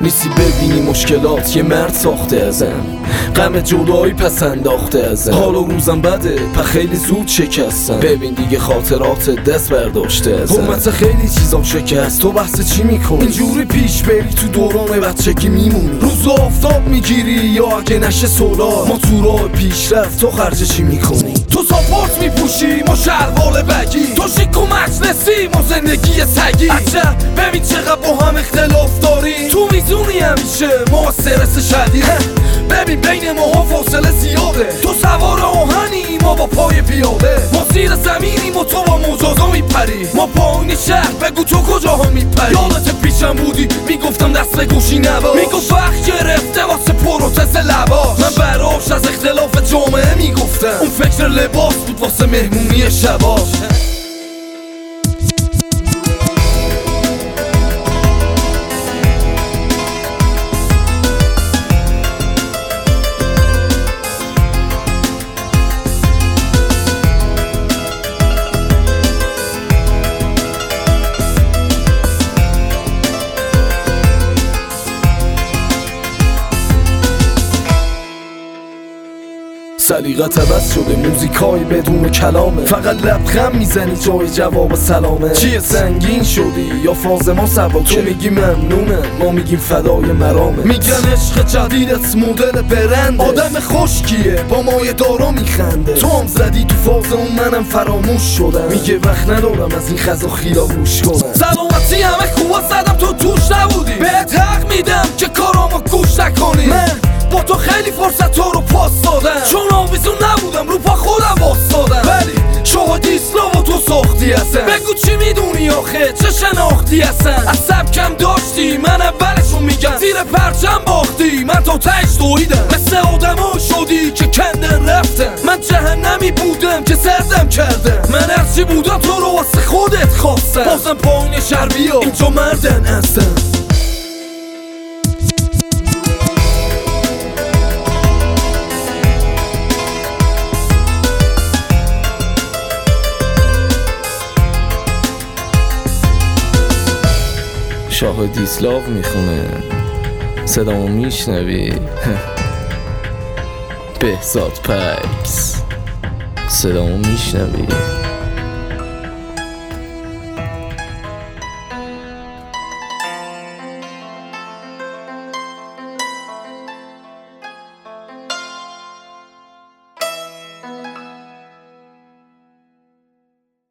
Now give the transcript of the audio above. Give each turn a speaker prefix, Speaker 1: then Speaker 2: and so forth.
Speaker 1: نیستی ببینی مشکلات یه مرد ساخته ازم، غم جدایی پس انداخته ازم. حالا روزم بده پا خیلی زود شکستم، ببین دیگه خاطرات دست برداشته ازم. حرمت خیلی چیزام شکست، تو بحث چی میکنی؟ اینجوری پیش بری تو دوران بچگی میمونی، روز آفتاب میگیری یا اگه نشه سولار. ما تو راه پیشرفت تو خرج چی میکنی؟ تو ساپورت میپوشی ما شلوار بگی، تو شیک و مجلسی ما زندگی سگی. عجب ببین چقدر با هم اختلاف داری، تو میزونی همیشه ما استرس شدید. ببین بین ما فاصله زیاده، تو سوار آهنی ما با پای پیاده. ما زیر زمینیم و تو با مجازا میپری، ما پایین شهر بگو تو کجاها میپری. یادت پیشم بودی میگفتم دست به گوشی نباش، میگفت وقت گرفته واسه پروتز لباش. من براش از اختلاف جامعه میگفتم، اون فکر لباس بود واسه مهمونی شباش. سلیقت عوض شده، موزیکای بدون کلامه، فقط لبخند میزنی جای جواب سلامه. چیه سنگین شدی یا فاز ما سبا؟ تو میگی ممنونم ما میگیم فدای مرامه. میگن عشق جدیدت مدل برند، آدم خشکیه با مایه دارا میخنده. تو هم زدی تو فاز اون منم فراموش شدم، میگه وقت ندارم از این خزا خیلا گوش کنم. سلامتی همه خوبا زدم تو توش نبودی، بهت حق میدم که کارامو گوش نکنی. من با تو خیلی فرصت تو رو پاس دادم، چون آویزون نبودم رو پا خودم واسادم. ولی شاهد اسلام و تو ساختی هستم، بگو چی میدونی آخه چه شناختی هستم. از سبکم داشتی من اولشو میگم، زیر پرچم باختی من تا تهش دویدم. مثل آدما شدی که کندن رفتم، من جهنمی بودم که سردم کردم. من هرچی بودم تو رو واسه خودت خواستم، بازم پایین شهر بیا اینجا مردن هستم. شاهد اسلاو میخونه، صدامو میشنوی؟ بهزاد پکس، صدامو میشنوی؟